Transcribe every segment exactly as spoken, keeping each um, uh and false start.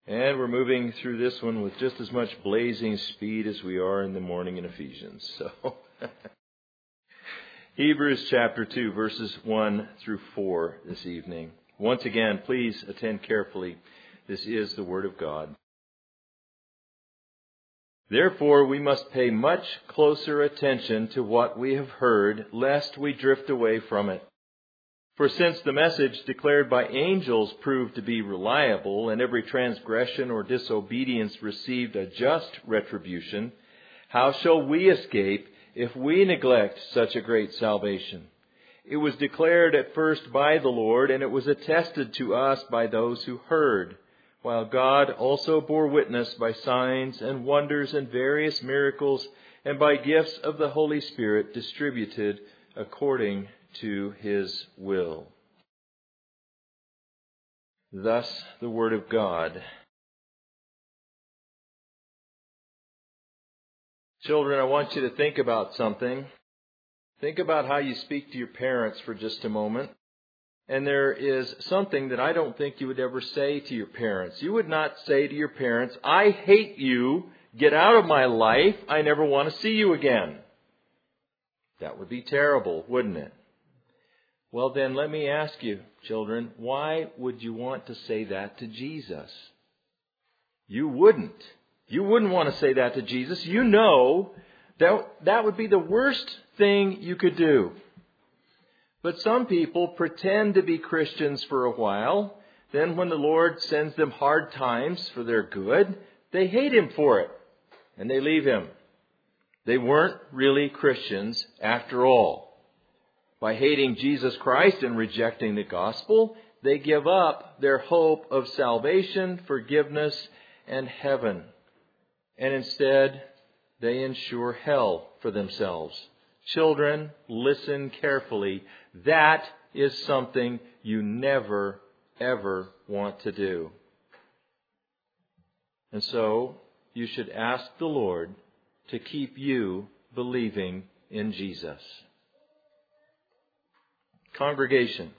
And we're moving through this one with just as much blazing speed as we are in the morning in Ephesians. So, Hebrews chapter two, verses one through four this evening. Once again, please attend carefully. This is the Word of God. Therefore, we must pay much closer attention to what we have heard, lest we drift away from it. For since the message declared by angels proved to be reliable, and every transgression or disobedience received a just retribution, how shall we escape if we neglect such a great salvation? It was declared at first by the Lord, and it was attested to us by those who heard, while God also bore witness by signs and wonders and various miracles, and by gifts of the Holy Spirit distributed according to His will. Thus the Word of God. Children, I want you to think about something. Think about how you speak to your parents for just a moment. And there is something that I don't think you would ever say to your parents. You would not say to your parents, "I hate you, get out of my life, I never want to see you again." That would be terrible, wouldn't it? Well, then let me ask you, children, why would you want to say that to Jesus? You wouldn't. You wouldn't want to say that to Jesus. You know that that would be the worst thing you could do. But some people pretend to be Christians for a while. Then when the Lord sends them hard times for their good, they hate Him for it, and they leave Him. They weren't really Christians after all. By hating Jesus Christ and rejecting the gospel, they give up their hope of salvation, forgiveness, and heaven. And instead, they ensure hell for themselves. Children, listen carefully. That is something you never, ever want to do. And so, you should ask the Lord to keep you believing in Jesus. Congregation.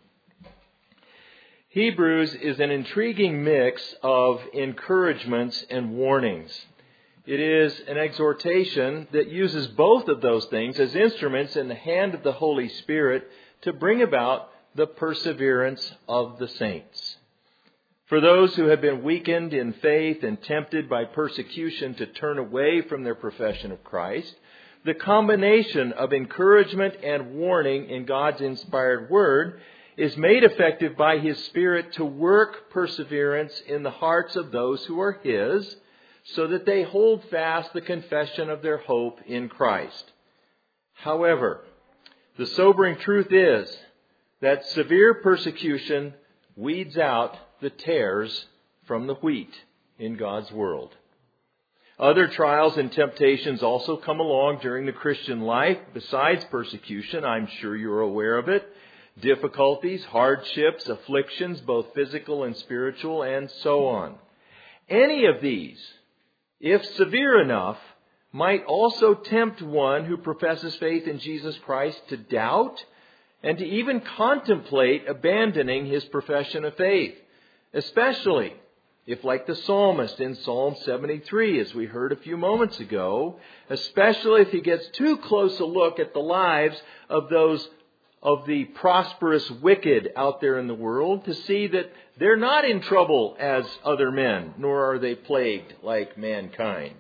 Hebrews is an intriguing mix of encouragements and warnings. It is an exhortation that uses both of those things as instruments in the hand of the Holy Spirit to bring about the perseverance of the saints. For those who have been weakened in faith and tempted by persecution to turn away from their profession of Christ, the combination of encouragement and warning in God's inspired Word is made effective by His Spirit to work perseverance in the hearts of those who are His, so that they hold fast the confession of their hope in Christ. However, the sobering truth is that severe persecution weeds out the tares from the wheat in God's world. Other trials and temptations also come along during the Christian life besides persecution. I'm sure you're aware of it. Difficulties, hardships, afflictions, both physical and spiritual, and so on. Any of these, if severe enough, might also tempt one who professes faith in Jesus Christ to doubt and to even contemplate abandoning his profession of faith, especially if, like the psalmist in Psalm seventy-three, as we heard a few moments ago, especially if he gets too close a look at the lives of those of the prosperous wicked out there in the world to see that they're not in trouble as other men, nor are they plagued like mankind.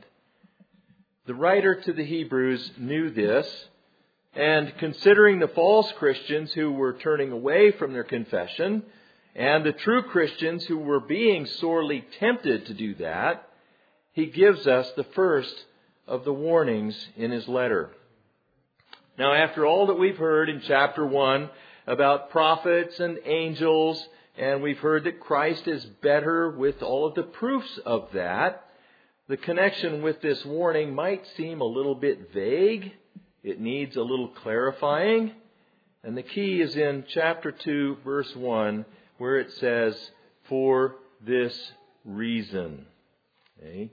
The writer to the Hebrews knew this, and considering the false Christians who were turning away from their confession, and the true Christians who were being sorely tempted to do that, he gives us the first of the warnings in his letter. Now, after all that we've heard in chapter one about prophets and angels, and we've heard that Christ is better with all of the proofs of that, the connection with this warning might seem a little bit vague. It needs a little clarifying. And the key is in chapter two, verse one, where it says, "For this reason." Okay?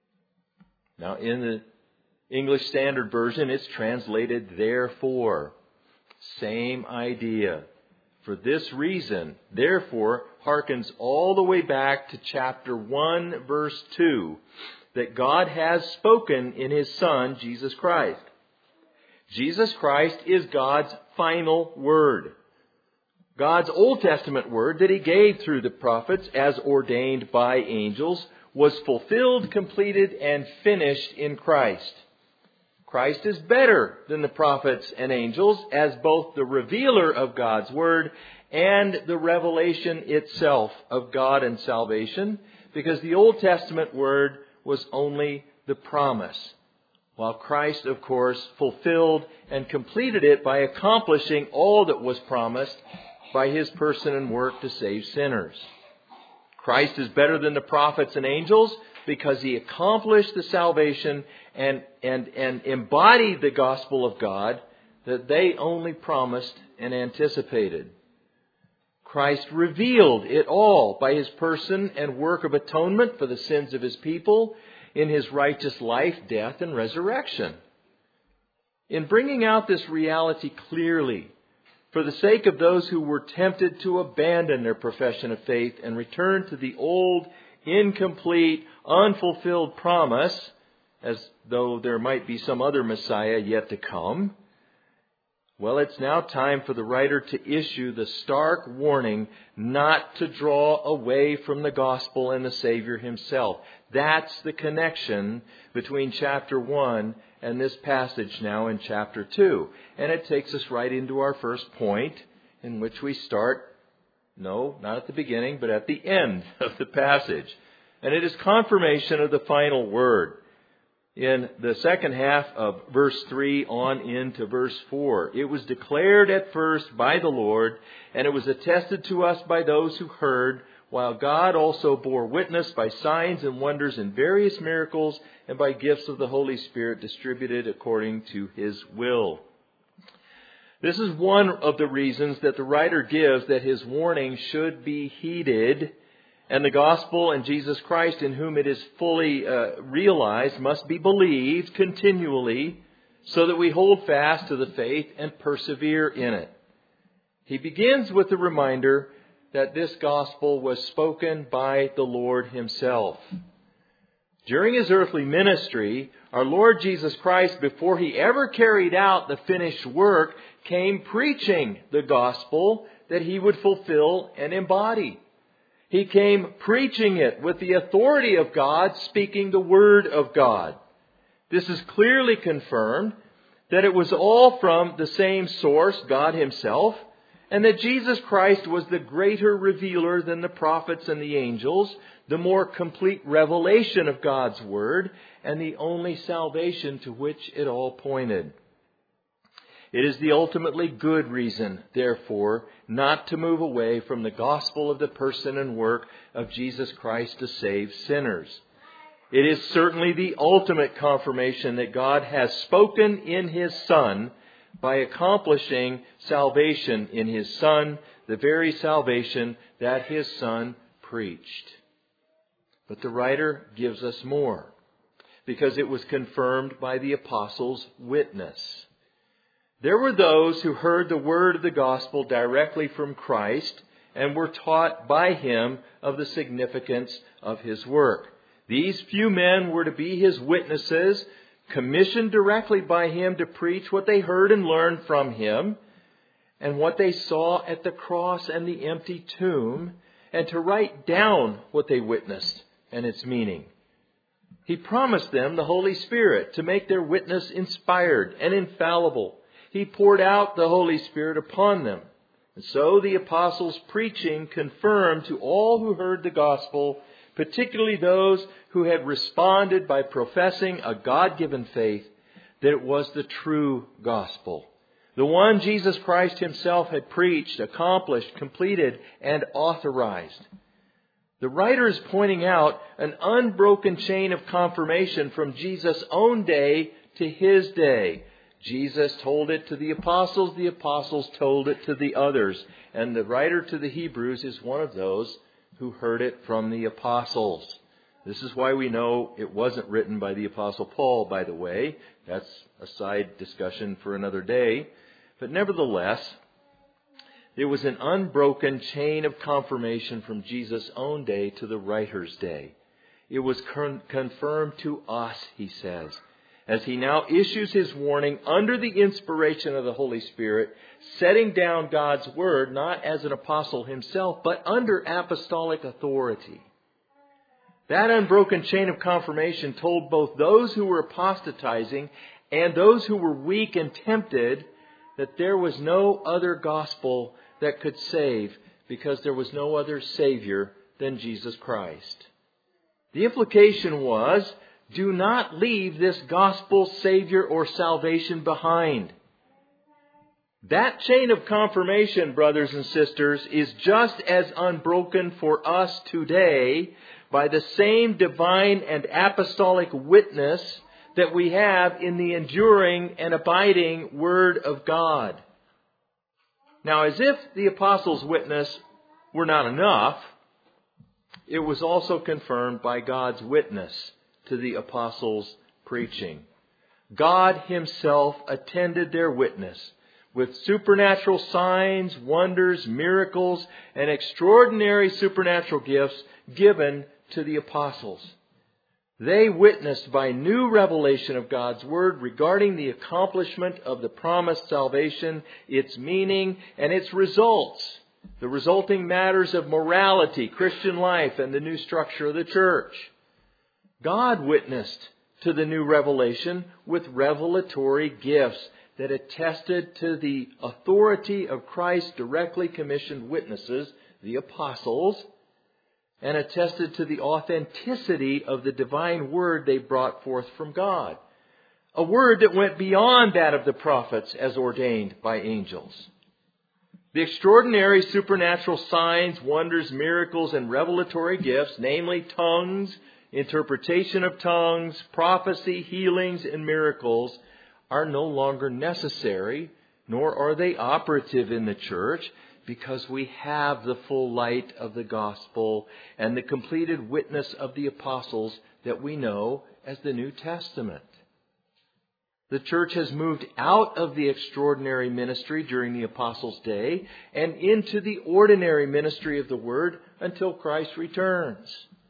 Now, in the English Standard Version, it's translated "therefore." Same idea. For this reason, therefore, harkens all the way back to chapter one, verse two, that God has spoken in His Son, Jesus Christ. Jesus Christ is God's final word. God's Old Testament word that He gave through the prophets as ordained by angels was fulfilled, completed, and finished in Christ. Christ is better than the prophets and angels as both the revealer of God's word and the revelation itself of God and salvation, because the Old Testament word was only the promise, while Christ, of course, fulfilled and completed it by accomplishing all that was promised by His person and work to save sinners. Christ is better than the prophets and angels because He accomplished the salvation and, and, and embodied the gospel of God that they only promised and anticipated. Christ revealed it all by His person and work of atonement for the sins of His people in His righteous life, death, and resurrection. In bringing out this reality clearly, for the sake of those who were tempted to abandon their profession of faith and return to the old, incomplete, unfulfilled promise, as though there might be some other Messiah yet to come, well, it's now time for the writer to issue the stark warning not to draw away from the gospel and the Savior Himself. That's the connection between chapter one and this passage now in chapter two. And it takes us right into our first point, in which we start, no, not at the beginning, but at the end of the passage. And it is confirmation of the final word. In the second half of verse three on into verse four, it was declared at first by the Lord, and it was attested to us by those who heard, while God also bore witness by signs and wonders and various miracles and by gifts of the Holy Spirit distributed according to His will. This is one of the reasons that the writer gives that his warning should be heeded, and the gospel and Jesus Christ in whom it is fully uh, realized must be believed continually so that we hold fast to the faith and persevere in it. He begins with the reminder that this gospel was spoken by the Lord Himself. During His earthly ministry, our Lord Jesus Christ, before He ever carried out the finished work, came preaching the gospel that He would fulfill and embody. He came preaching it with the authority of God, speaking the word of God. This is clearly confirmed that it was all from the same source, God Himself, and that Jesus Christ was the greater revealer than the prophets and the angels, the more complete revelation of God's word, and the only salvation to which it all pointed. It is the ultimately good reason, therefore, not to move away from the gospel of the person and work of Jesus Christ to save sinners. It is certainly the ultimate confirmation that God has spoken in His Son by accomplishing salvation in His Son, the very salvation that His Son preached. But the writer gives us more, because it was confirmed by the apostles' witness. There were those who heard the word of the gospel directly from Christ and were taught by Him of the significance of His work. These few men were to be His witnesses, commissioned directly by Him to preach what they heard and learned from Him, and what they saw at the cross and the empty tomb, and to write down what they witnessed and its meaning. He promised them the Holy Spirit to make their witness inspired and infallible. He poured out the Holy Spirit upon them. And so the apostles' preaching confirmed to all who heard the gospel, particularly those who had responded by professing a God-given faith, that it was the true gospel. The one Jesus Christ Himself had preached, accomplished, completed, and authorized. The writer is pointing out an unbroken chain of confirmation from Jesus' own day to His day. Jesus told it to the apostles, the apostles told it to the others. And the writer to the Hebrews is one of those who heard it from the apostles. This is why we know it wasn't written by the Apostle Paul, by the way. That's a side discussion for another day. But nevertheless, It was an unbroken chain of confirmation from Jesus' own day to the writer's day. It was con- confirmed to us, he says, as he now issues his warning under the inspiration of the Holy Spirit, setting down God's Word not as an apostle himself, but under apostolic authority. That unbroken chain of confirmation told both those who were apostatizing and those who were weak and tempted that there was no other gospel that could save, because there was no other Savior than Jesus Christ. The implication was, do not leave this gospel, Savior, or salvation behind. That chain of confirmation, brothers and sisters, is just as unbroken for us today by the same divine and apostolic witness that we have in the enduring and abiding Word of God. Now, as if the apostles' witness were not enough, it was also confirmed by God's witness to the apostles' preaching. God Himself attended their witness with supernatural signs, wonders, miracles, and extraordinary supernatural gifts given to the apostles. They witnessed by new revelation of God's Word regarding the accomplishment of the promised salvation, its meaning, and its results, the resulting matters of morality, Christian life, and the new structure of the church. God witnessed to the new revelation with revelatory gifts that attested to the authority of Christ's directly commissioned witnesses, the apostles, and attested to the authenticity of the divine word they brought forth from God. A word that went beyond that of the prophets as ordained by angels. The extraordinary supernatural signs, wonders, miracles, and revelatory gifts, namely tongues, interpretation of tongues, prophecy, healings, and miracles, are no longer necessary, nor are they operative in the church, because we have the full light of the gospel and the completed witness of the apostles that we know as the New Testament. The church has moved out of the extraordinary ministry during the apostles' day and into the ordinary ministry of the Word until Christ returns.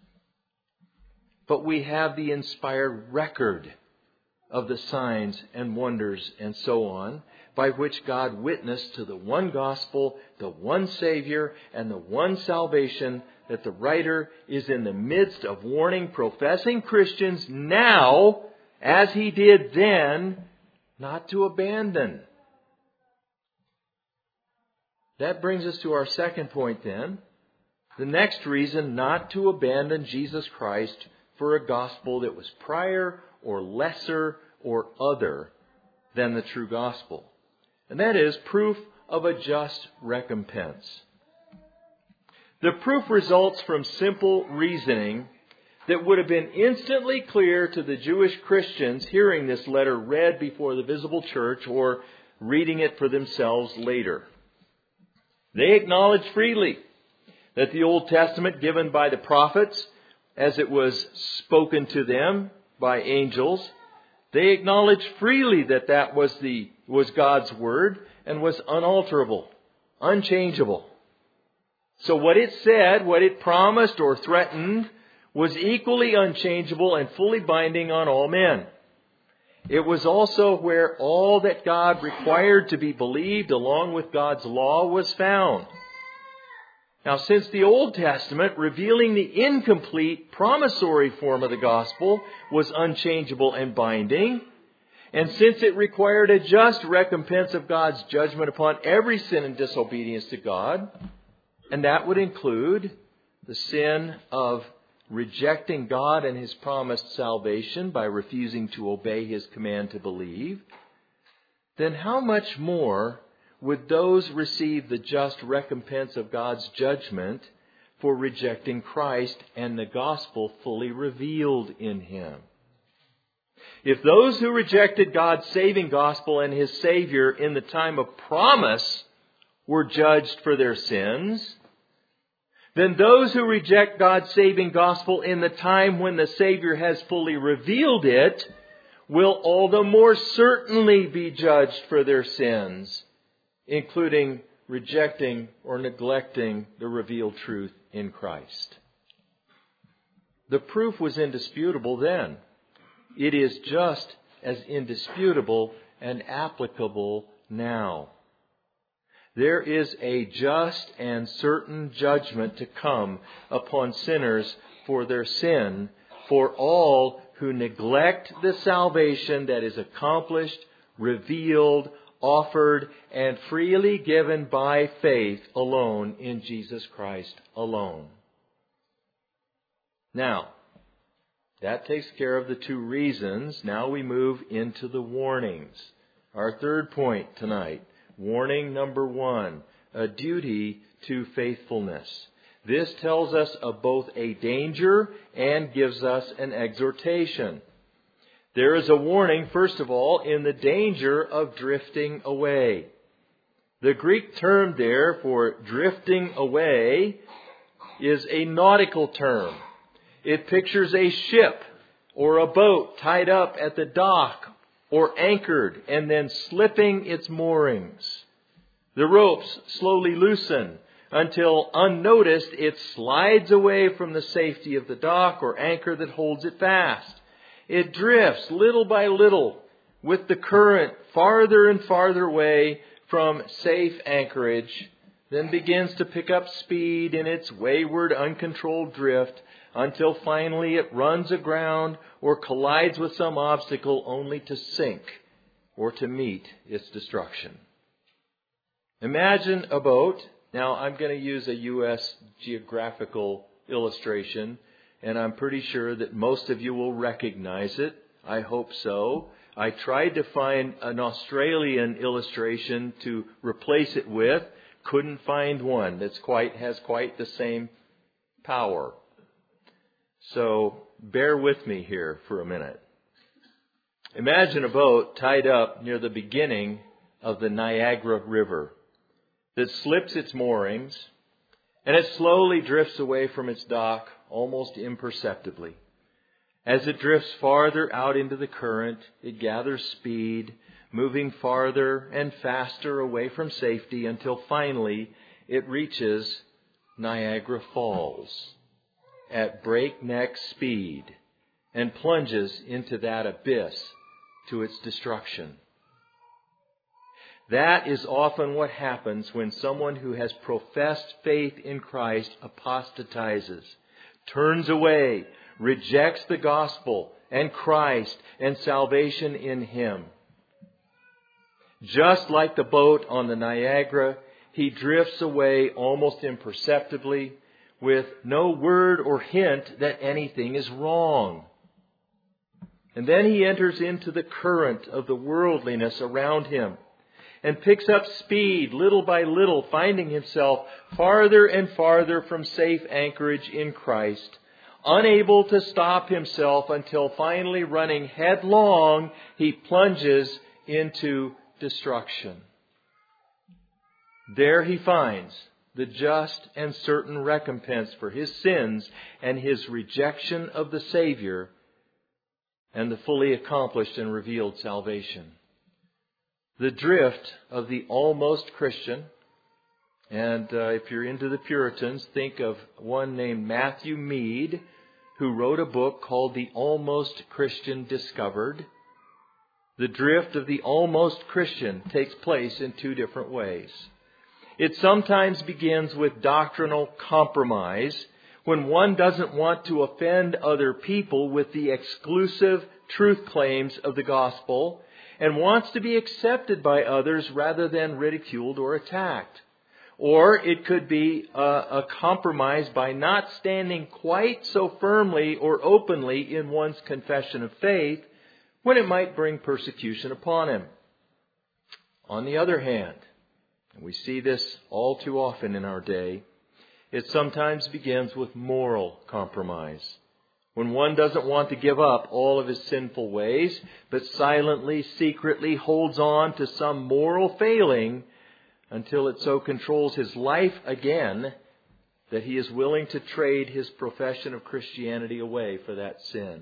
But we have the inspired record of the signs and wonders and so on, by which God witnessed to the one gospel, the one Savior, and the one salvation that the writer is in the midst of warning professing Christians now, as he did then, not to abandon. That brings us to our second point then. The next reason not to abandon Jesus Christ for a gospel that was prior or lesser or other than the true gospel. And that is proof of a just recompense. The proof results from simple reasoning that would have been instantly clear to the Jewish Christians hearing this letter read before the visible church or reading it for themselves later. They acknowledge freely that the Old Testament given by the prophets, as it was spoken to them by angels, they acknowledge freely that that was the was God's Word and was unalterable, unchangeable. So what it said, what it promised or threatened, was equally unchangeable and fully binding on all men. It was also where all that God required to be believed along with God's law was found. Now, since the Old Testament, revealing the incomplete promissory form of the gospel, was unchangeable and binding, and since it required a just recompense of God's judgment upon every sin and disobedience to God, and that would include the sin of rejecting God and His promised salvation by refusing to obey His command to believe, then how much more would those receive the just recompense of God's judgment for rejecting Christ and the gospel fully revealed in Him? If those who rejected God's saving gospel and His Savior in the time of promise were judged for their sins, then those who reject God's saving gospel in the time when the Savior has fully revealed it will all the more certainly be judged for their sins, including rejecting or neglecting the revealed truth in Christ. The proof was indisputable then. It is just as indisputable and applicable now. There is a just and certain judgment to come upon sinners for their sin, for all who neglect the salvation that is accomplished, revealed, offered, and freely given by faith alone in Jesus Christ alone. Now, that takes care of the two reasons. Now we move into the warnings. Our third point tonight. Warning number one, a duty to faithfulness. This tells us of both a danger and gives us an exhortation. There is a warning, first of all, in the danger of drifting away. The Greek term there for drifting away is a nautical term. It pictures a ship or a boat tied up at the dock or anchored and then slipping its moorings. The ropes slowly loosen until unnoticed it slides away from the safety of the dock or anchor that holds it fast. It drifts little by little with the current farther and farther away from safe anchorage, then begins to pick up speed in its wayward, uncontrolled drift until finally it runs aground or collides with some obstacle only to sink or to meet its destruction. Imagine a boat. Now I'm going to use a U S geographical illustration, and I'm pretty sure that most of you will recognize it. I hope so. I tried to find an Australian illustration to replace it with. Couldn't find one that's quite has quite the same power. So bear with me here for a minute. Imagine a boat tied up near the beginning of the Niagara River that slips its moorings and it slowly drifts away from its dock almost imperceptibly. As it drifts farther out into the current, it gathers speed, moving farther and faster away from safety until finally it reaches Niagara Falls at breakneck speed and plunges into that abyss to its destruction. That is often what happens when someone who has professed faith in Christ apostatizes, turns away, rejects the gospel and Christ and salvation in Him. Just like the boat on the Niagara, he drifts away almost imperceptibly with no word or hint that anything is wrong. And then he enters into the current of the worldliness around him and picks up speed little by little, finding himself farther and farther from safe anchorage in Christ, unable to stop himself until finally running headlong, he plunges into destruction. There he finds the just and certain recompense for his sins and his rejection of the Savior and the fully accomplished and revealed salvation. The drift of the almost Christian, and uh, if you're into the Puritans, think of one named Matthew Mead, who wrote a book called The Almost Christian Discovered. The drift of the almost Christian takes place in two different ways. It sometimes begins with doctrinal compromise, when one doesn't want to offend other people with the exclusive truth claims of the gospel and wants to be accepted by others rather than ridiculed or attacked. Or it could be a, a compromise by not standing quite so firmly or openly in one's confession of faith when it might bring persecution upon him. On the other hand, and we see this all too often in our day, it sometimes begins with moral compromise. When one doesn't want to give up all of his sinful ways, but silently, secretly holds on to some moral failing until it so controls his life again that he is willing to trade his profession of Christianity away for that sin.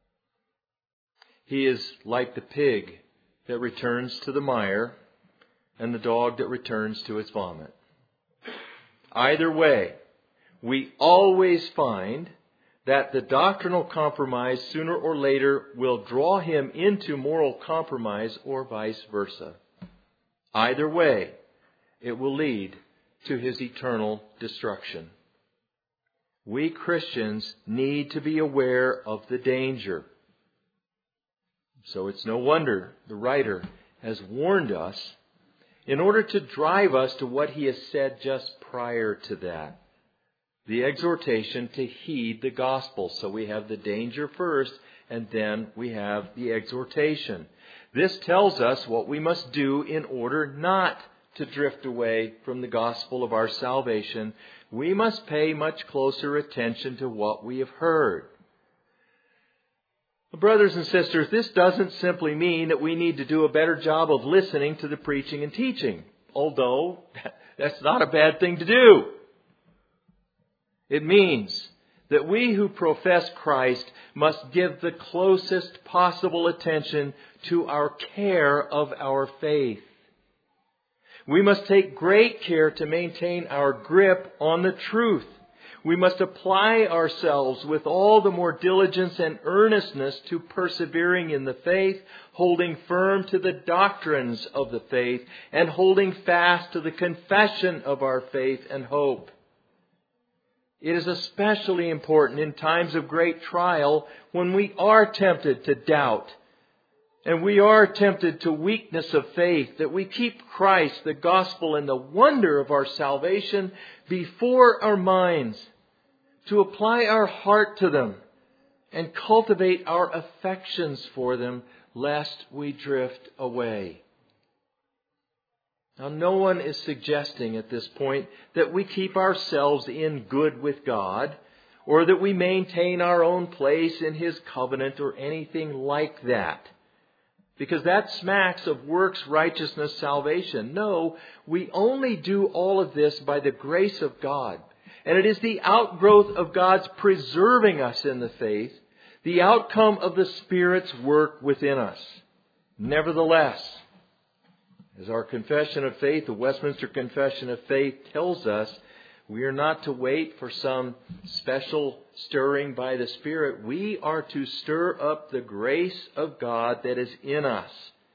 He is like the pig that returns to the mire and the dog that returns to its vomit. Either way, we always find that the doctrinal compromise sooner or later will draw him into moral compromise or vice versa. Either way, it will lead to his eternal destruction. We Christians need to be aware of the danger. So it's no wonder the writer has warned us in order to drive us to what he has said just prior to that. The exhortation to heed the gospel. So we have the danger first, and then we have the exhortation. This tells us what we must do in order not to drift away from the gospel of our salvation. We must pay much closer attention to what we have heard. Brothers and sisters, this doesn't simply mean that we need to do a better job of listening to the preaching and teaching, although that's not a bad thing to do. It means that we who profess Christ must give the closest possible attention to our care of our faith. We must take great care to maintain our grip on the truth. We must apply ourselves with all the more diligence and earnestness to persevering in the faith, holding firm to the doctrines of the faith, and holding fast to the confession of our faith and hope. It is especially important in times of great trial when we are tempted to doubt and we are tempted to weakness of faith, that we keep Christ, the gospel, and the wonder of our salvation before our minds, to apply our heart to them and cultivate our affections for them, lest we drift away. Now, no one is suggesting at this point that we keep ourselves in good with God, or that we maintain our own place in His covenant or anything like that, because that smacks of works, righteousness, salvation. No, we only do all of this by the grace of God. And it is the outgrowth of God's preserving us in the faith, the outcome of the Spirit's work within us. Nevertheless, as our confession of faith, the Westminster Confession of Faith, tells us, we are not to wait for some special stirring by the Spirit. We are to stir up the grace of God that is in us.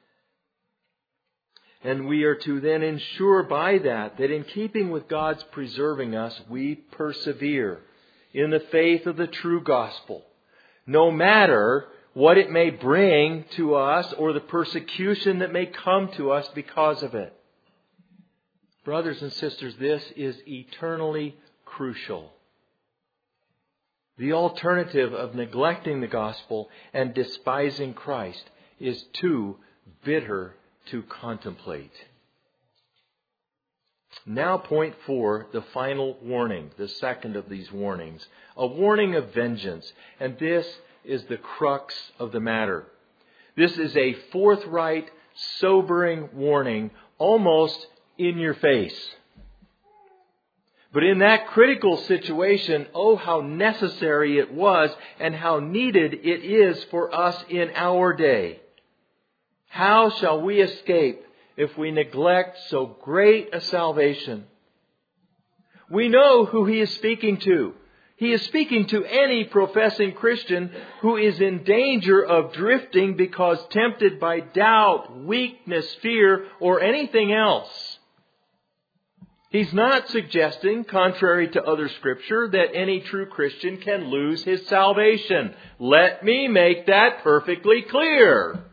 And we are to then ensure by that, that in keeping with God's preserving us, we persevere in the faith of the true gospel, no matter what it may bring to us or the persecution that may come to us because of it. Brothers and sisters, this is eternally crucial. The alternative of neglecting the gospel and despising Christ is too bitter to contemplate. Now, point four, the final warning, the second of these warnings, a warning of vengeance. And this is the crux of the matter. This is a forthright, sobering warning, almost in your face. But in that critical situation, oh, how necessary it was and how needed it is for us in our day. How shall we escape if we neglect so great a salvation? We know who He is speaking to. He is speaking to any professing Christian who is in danger of drifting because tempted by doubt, weakness, fear, or anything else. He's not suggesting, contrary to other Scripture, that any true Christian can lose his salvation. Let me make that perfectly clear.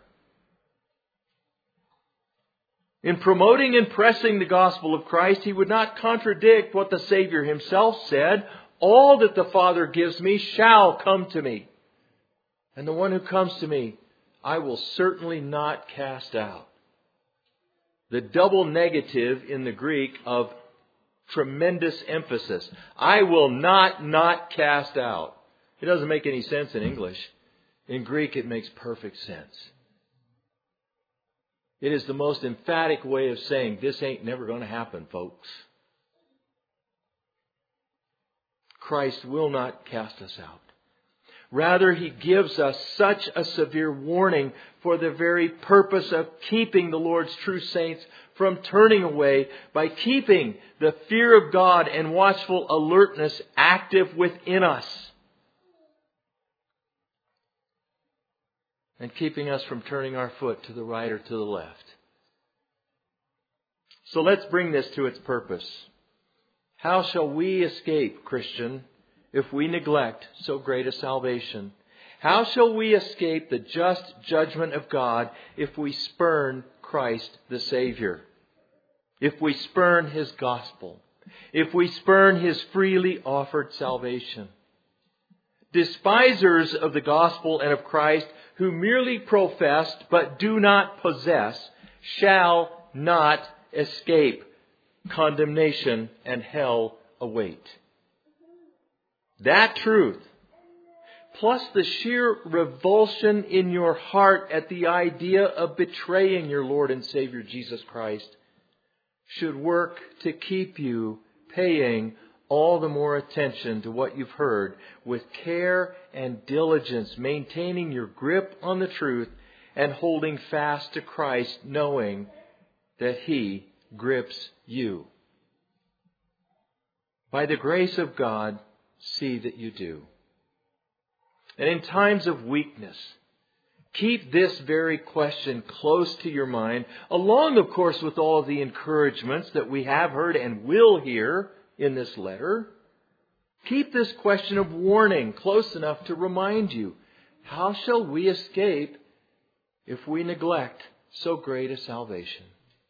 In promoting and pressing the gospel of Christ, he would not contradict what the Savior Himself said. All that the Father gives me shall come to me. And the one who comes to me, I will certainly not cast out. The double negative in the Greek of tremendous emphasis. I will not not cast out. It doesn't make any sense in English. In Greek, it makes perfect sense. It is the most emphatic way of saying this ain't never going to happen, folks. Christ will not cast us out. Rather, He gives us such a severe warning for the very purpose of keeping the Lord's true saints from turning away by keeping the fear of God and watchful alertness active within us. And keeping us from turning our foot to the right or to the left. So let's bring this to its purpose. How shall we escape, Christian, if we neglect so great a salvation? How shall we escape the just judgment of God if we spurn Christ the Savior? If we spurn His gospel? If we spurn His freely offered salvation? Despisers of the gospel and of Christ, who merely professed but do not possess, shall not escape. Condemnation and hell await. That truth, plus the sheer revulsion in your heart at the idea of betraying your Lord and Savior Jesus Christ, should work to keep you paying all the more attention to what you've heard with care and diligence, maintaining your grip on the truth and holding fast to Christ, knowing that He grips you. By the grace of God, see that you do. And in times of weakness, keep this very question close to your mind, along, of course, with all the encouragements that we have heard and will hear in this letter. Keep this question of warning close enough to remind you, how shall we escape if we neglect so great a salvation?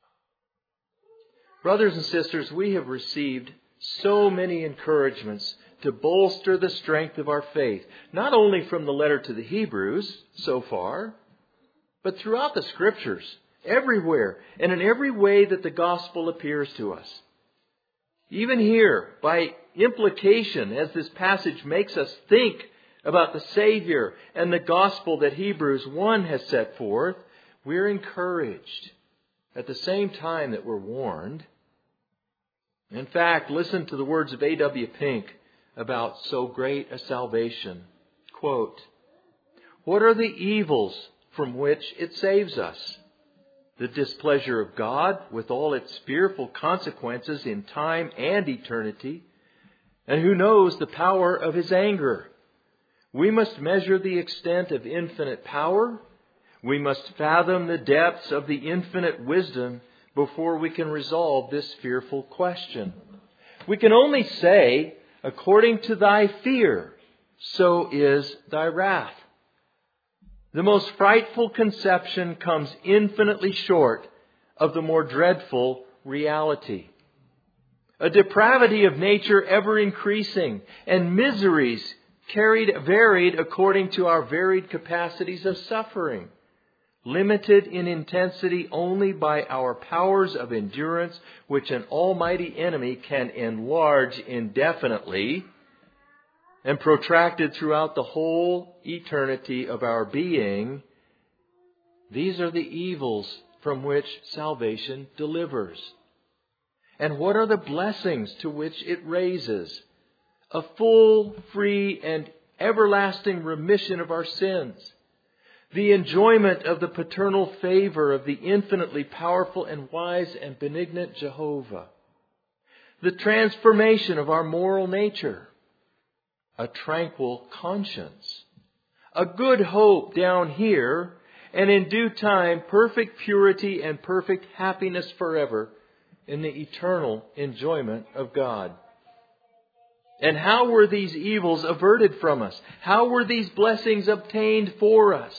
Brothers and sisters, we have received so many encouragements to bolster the strength of our faith, not only from the letter to the Hebrews so far, but throughout the Scriptures, everywhere, and in every way that the gospel appears to us. Even here, by implication, as this passage makes us think about the Savior and the gospel that Hebrews one has set forth, we're encouraged at the same time that we're warned. In fact, listen to the words of A W Pink about so great a salvation. Quote, "What are the evils from which it saves us? The displeasure of God with all its fearful consequences in time and eternity. And who knows the power of His anger? We must measure the extent of infinite power. We must fathom the depths of the infinite wisdom before we can resolve this fearful question. We can only say, according to thy fear, so is thy wrath. The most frightful conception comes infinitely short of the more dreadful reality. A depravity of nature ever increasing, and miseries carried varied according to our varied capacities of suffering, limited in intensity only by our powers of endurance, which an almighty enemy can enlarge indefinitely, and protracted throughout the whole eternity of our being. These are the evils from which salvation delivers. And what are the blessings to which it raises? A full, free, and everlasting remission of our sins. The enjoyment of the paternal favor of the infinitely powerful and wise and benignant Jehovah. The transformation of our moral nature. A tranquil conscience. A good hope down here, and in due time perfect purity and perfect happiness forever in the eternal enjoyment of God. And how were these evils averted from us? How were these blessings obtained for us?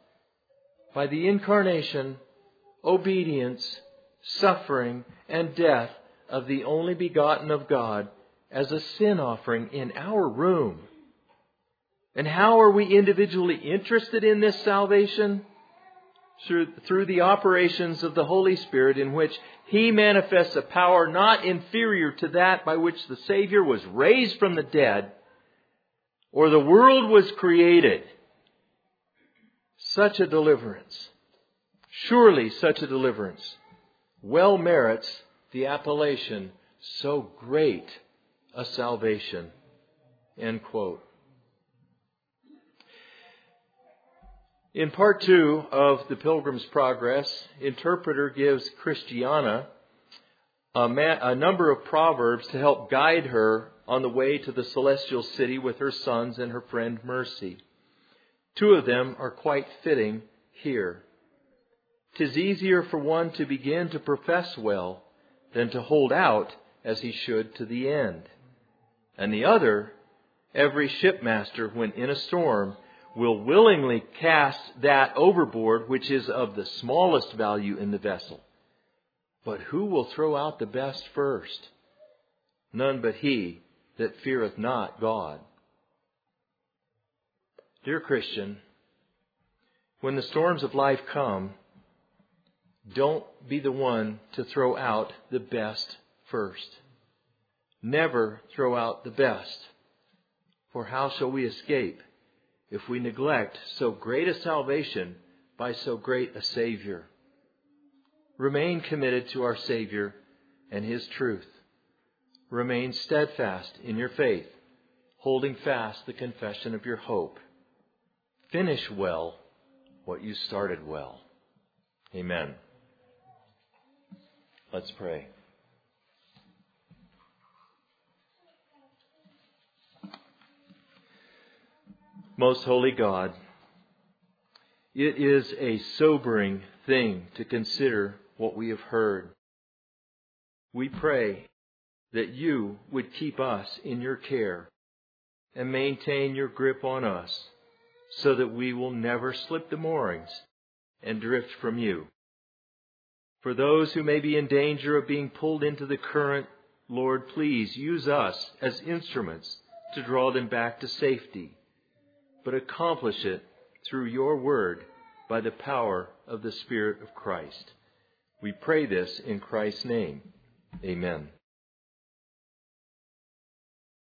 By the incarnation, obedience, suffering, and death of the only begotten of God as a sin offering in our room. And how are we individually interested in this salvation? Through, through the operations of the Holy Spirit, in which He manifests a power not inferior to that by which the Savior was raised from the dead, or the world was created. Such a deliverance, surely such a deliverance, well merits the appellation, so great a salvation. End quote. In part two of the Pilgrim's Progress, interpreter gives Christiana a, ma- a number of proverbs to help guide her on the way to the celestial city with her sons and her friend Mercy. Two of them are quite fitting here. "'Tis easier for one to begin to profess well than to hold out as he should to the end. And the other, every shipmaster, when in a storm, will willingly cast that overboard which is of the smallest value in the vessel. But who will throw out the best first? None but he that feareth not God." Dear Christian, when the storms of life come, don't be the one to throw out the best first. Never throw out the best. For how shall we escape if we neglect so great a salvation by so great a Savior? Remain committed to our Savior and His truth. Remain steadfast in your faith, holding fast the confession of your hope. Finish well what you started well. Amen. Let's pray. Most holy God, it is a sobering thing to consider what we have heard. We pray that you would keep us in your care and maintain your grip on us so that we will never slip the moorings and drift from you. For those who may be in danger of being pulled into the current, Lord, please use us as instruments to draw them back to safety, but accomplish it through your word by the power of the Spirit of Christ. We pray this in Christ's name. Amen.